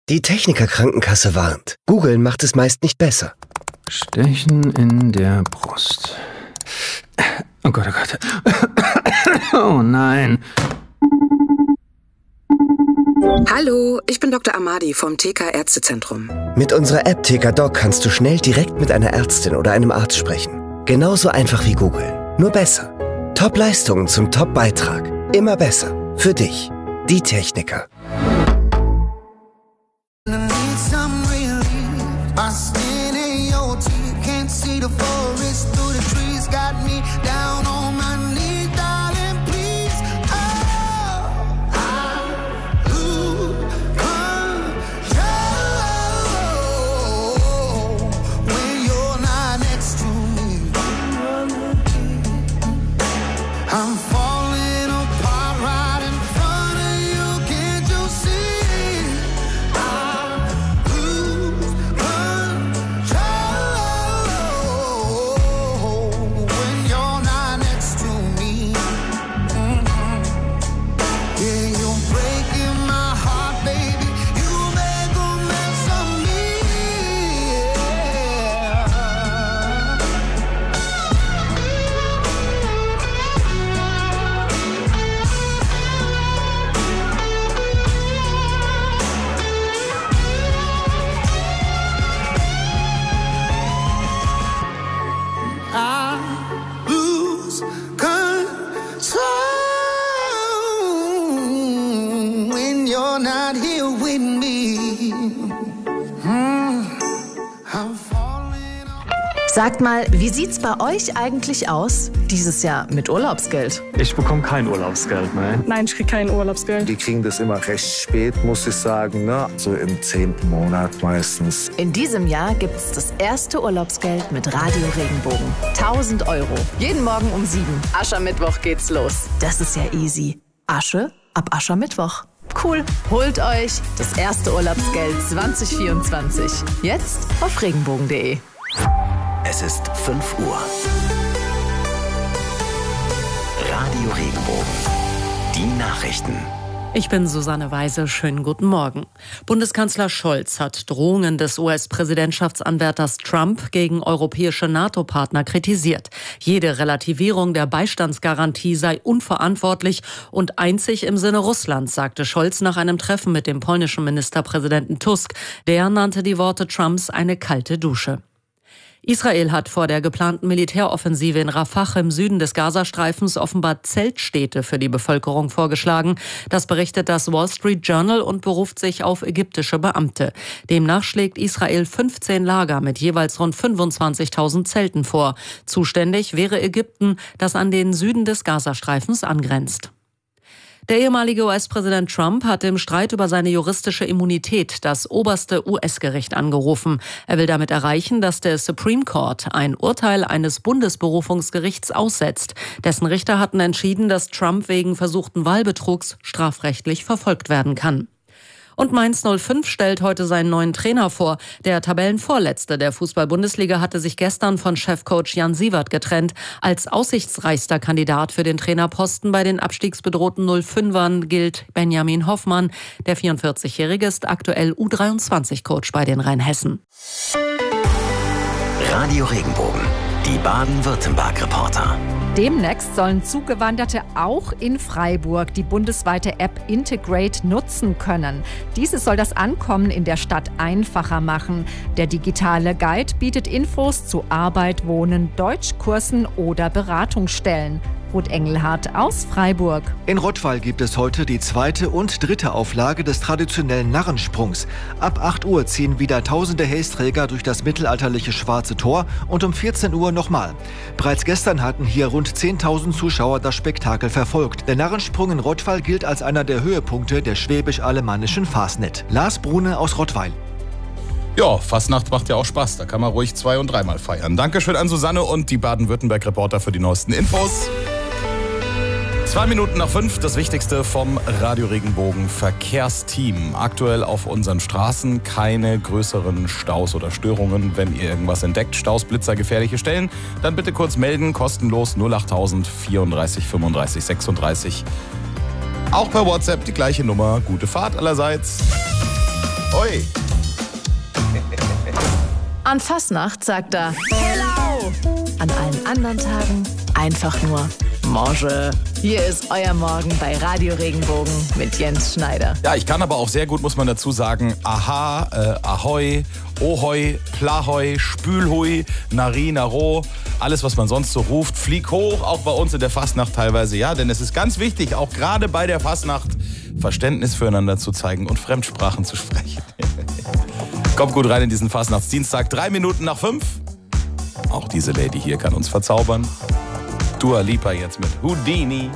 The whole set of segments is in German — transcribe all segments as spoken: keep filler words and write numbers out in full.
Die Techniker Krankenkasse warnt. Google macht es meist nicht besser. Stechen in der Brust. Oh Gott, oh Gott. Oh nein. Hallo, ich bin Doktor Amadi vom T K Ärztezentrum. Mit unserer App T K Doc kannst du schnell direkt mit einer Ärztin oder einem Arzt sprechen. Genauso einfach wie Google, nur besser. Top-Leistungen zum Top-Beitrag. Immer besser. Für dich. Die Techniker. Sagt mal, wie sieht's bei euch eigentlich aus dieses Jahr mit Urlaubsgeld? Ich bekomme kein Urlaubsgeld, nein. Nein, ich kriege kein Urlaubsgeld. Die kriegen das immer recht spät, muss ich sagen, ne? So im zehnten Monat meistens. In diesem Jahr gibt's das erste Urlaubsgeld mit Radio Regenbogen. tausend Euro. Jeden Morgen um sieben. Aschermittwoch geht's los. Das ist ja easy. Asche ab Aschermittwoch. Cool. Holt euch das erste Urlaubsgeld zwanzig vierundzwanzig. Jetzt auf regenbogen punkt de. Es ist fünf Uhr. Radio Regenbogen. Die Nachrichten. Ich bin Susanne Weise. Schönen guten Morgen. Bundeskanzler Scholz hat Drohungen des U S-Präsidentschaftsanwärters Trump gegen europäische NATO-Partner kritisiert. Jede Relativierung der Beistandsgarantie sei unverantwortlich und einzig im Sinne Russlands, sagte Scholz nach einem Treffen mit dem polnischen Ministerpräsidenten Tusk. Der nannte die Worte Trumps eine kalte Dusche. Israel hat vor der geplanten Militäroffensive in Rafah im Süden des Gazastreifens offenbar Zeltstädte für die Bevölkerung vorgeschlagen. Das berichtet das Wall Street Journal und beruft sich auf ägyptische Beamte. Demnach schlägt Israel fünfzehn Lager mit jeweils rund fünfundzwanzigtausend Zelten vor. Zuständig wäre Ägypten, das an den Süden des Gazastreifens angrenzt. Der ehemalige U S-Präsident Trump hat im Streit über seine juristische Immunität das oberste U S-Gericht angerufen. Er will damit erreichen, dass der Supreme Court ein Urteil eines Bundesberufungsgerichts aussetzt. Dessen Richter hatten entschieden, dass Trump wegen versuchten Wahlbetrugs strafrechtlich verfolgt werden kann. Und Mainz null fünf stellt heute seinen neuen Trainer vor. Der Tabellenvorletzte der Fußball-Bundesliga hatte sich gestern von Chefcoach Jan Siewert getrennt. Als aussichtsreichster Kandidat für den Trainerposten bei den abstiegsbedrohten null fünfern gilt Benjamin Hoffmann. Der vierundvierzigjährige ist aktuell U dreiundzwanzig-Coach bei den Rheinhessen. Radio Regenbogen, die Baden-Württemberg-Reporter. Demnächst sollen Zugewanderte auch in Freiburg die bundesweite App Integrate nutzen können. Diese soll das Ankommen in der Stadt einfacher machen. Der digitale Guide bietet Infos zu Arbeit, Wohnen, Deutschkursen oder Beratungsstellen. Ruth Engelhardt aus Freiburg. In Rottweil gibt es heute die zweite und dritte Auflage des traditionellen Narrensprungs. Ab acht Uhr ziehen wieder tausende Hästräger durch das mittelalterliche Schwarze Tor und um vierzehn Uhr nochmal. Bereits gestern hatten hier rund zehntausend Zuschauer das Spektakel verfolgt. Der Narrensprung in Rottweil gilt als einer der Höhepunkte der schwäbisch-alemannischen Fasnet. Lars Brune aus Rottweil. Ja, Fastnacht macht ja auch Spaß. Da kann man ruhig zwei- und dreimal feiern. Dankeschön an Susanne und die Baden-Württemberg-Reporter für die neuesten Infos. Zwei Minuten nach fünf, das Wichtigste vom Radio Regenbogen Verkehrsteam. Aktuell auf unseren Straßen keine größeren Staus oder Störungen. Wenn ihr irgendwas entdeckt, Staus, Blitzer, gefährliche Stellen, dann bitte kurz melden, kostenlos null achttausend vierunddreißig fünfunddreißig sechsunddreißig. Auch per WhatsApp die gleiche Nummer. Gute Fahrt allerseits. Oi. An Fastnacht sagt er Hello. An allen anderen Tagen einfach nur Morge. Hier ist euer Morgen bei Radio Regenbogen mit Jens Schneider. Ja, ich kann aber auch sehr gut, muss man dazu sagen, Aha, äh, Ahoi, Ohoi, Plahoi, Spülhui, Nari, Naro, alles, was man sonst so ruft, flieg hoch, auch bei uns in der Fastnacht teilweise, ja, denn es ist ganz wichtig, auch gerade bei der Fastnacht, Verständnis füreinander zu zeigen und Fremdsprachen zu sprechen. Kommt gut rein in diesen Fastnachtsdienstag, drei Minuten nach fünf. Auch diese Lady hier kann uns verzaubern. Dua Lipa jetzt mit Houdini.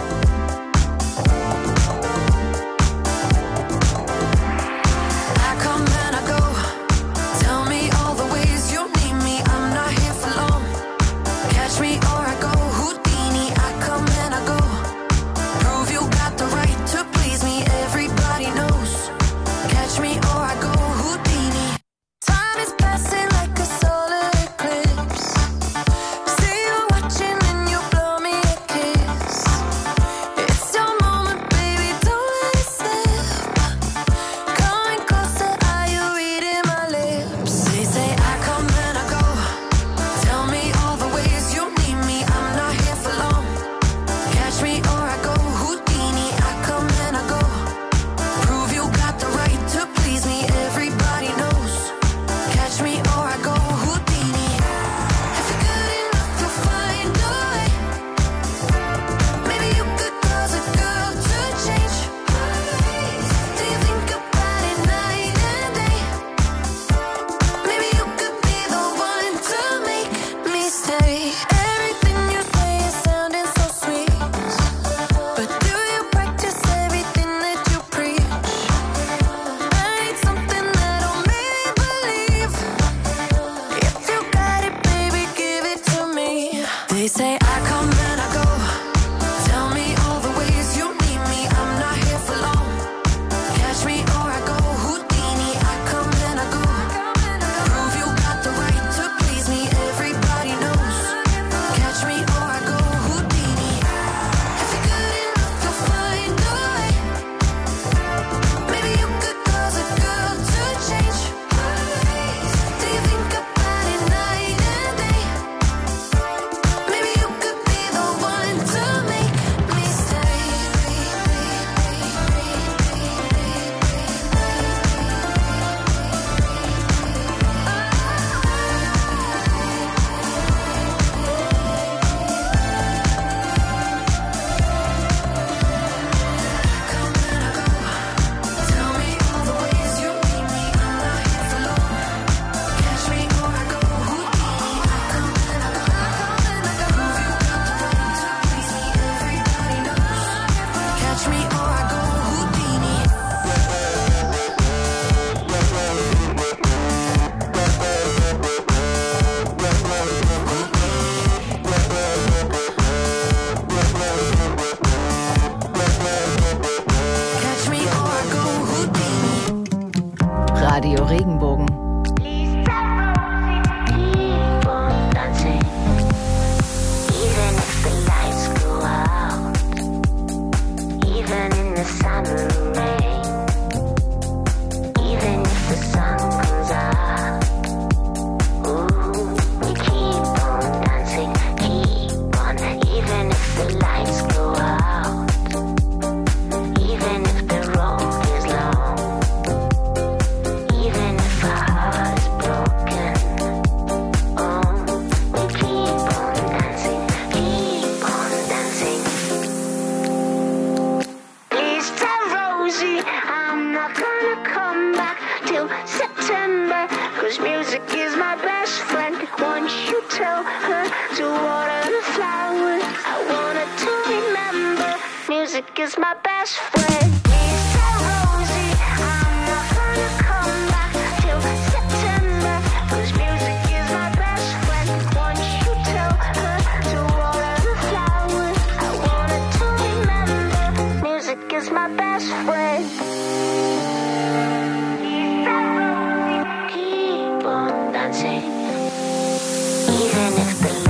Radio Regenbogen.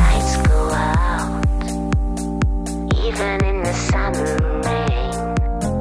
Even in the summer rain.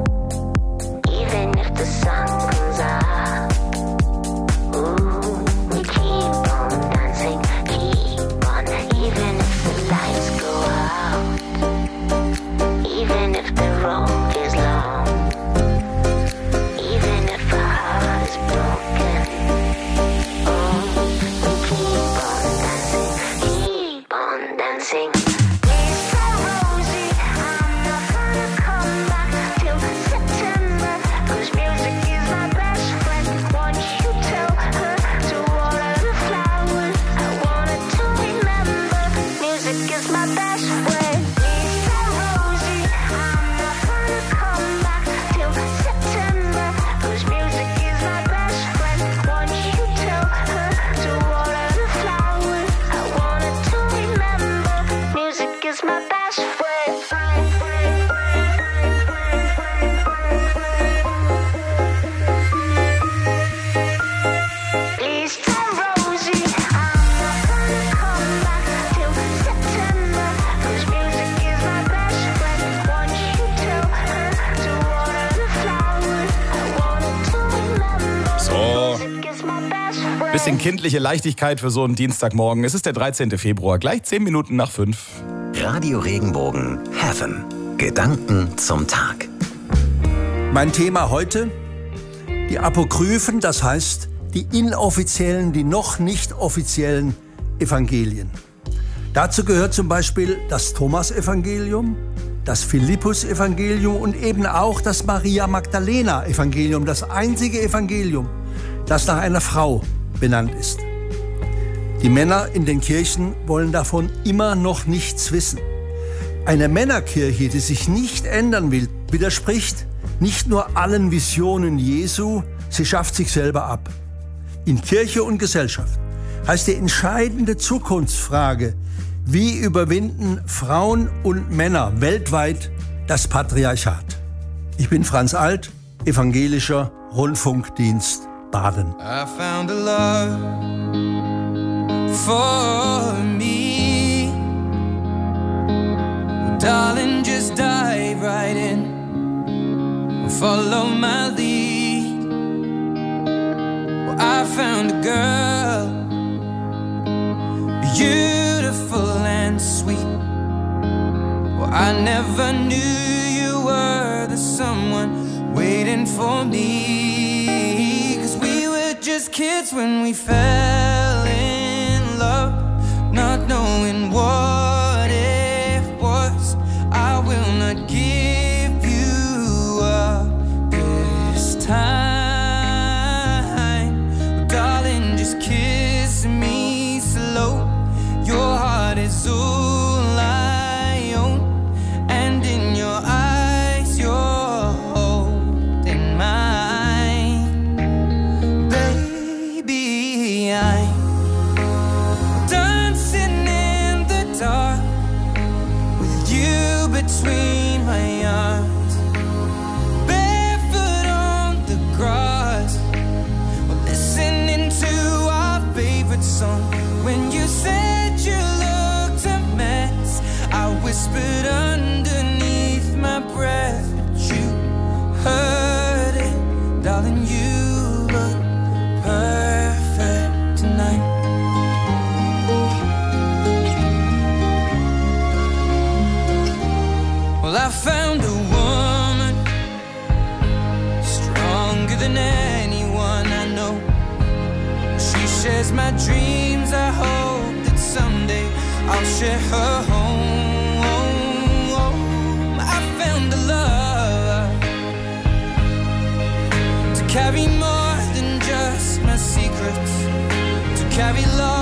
Bisschen kindliche Leichtigkeit für so einen Dienstagmorgen. Es ist der dreizehnte Februar, gleich zehn Minuten nach fünf. Radio Regenbogen Heaven. Gedanken zum Tag. Mein Thema heute: die Apokryphen, das heißt die inoffiziellen, die noch nicht offiziellen Evangelien. Dazu gehört zum Beispiel das Thomas-Evangelium, das Philippus-Evangelium und eben auch das Maria-Magdalena-Evangelium, das einzige Evangelium, das nach einer Frau benannt ist. Die Männer in den Kirchen wollen davon immer noch nichts wissen. Eine Männerkirche, die sich nicht ändern will, widerspricht nicht nur allen Visionen Jesu, sie schafft sich selber ab. In Kirche und Gesellschaft heißt die entscheidende Zukunftsfrage: Wie überwinden Frauen und Männer weltweit das Patriarchat? Ich bin Franz Alt, evangelischer Rundfunkdienst Baden. I found a love for me. Well, darling, just dive right in and follow my lead. Well, I found a girl, beautiful and sweet. Well, I never knew you were the someone waiting for me. 'Cause we were just kids when we fell in love, not knowing what it was. I will not give you up this time. Well, darling, just kiss me slow. Your heart is all I own, and in your eyes you're holding mine. Baby, I'm dancing in the dark with you between my arms, barefoot on the grass, we're listening to our favorite song. When you said you looked a mess, I whispered underneath my breath, but you heard it. Darling, you look perfect tonight. Well, I found a woman stronger than anyone I know. She shares my dreams. I hope that someday I'll share her home. I found a love to carry more than just my secrets, to carry love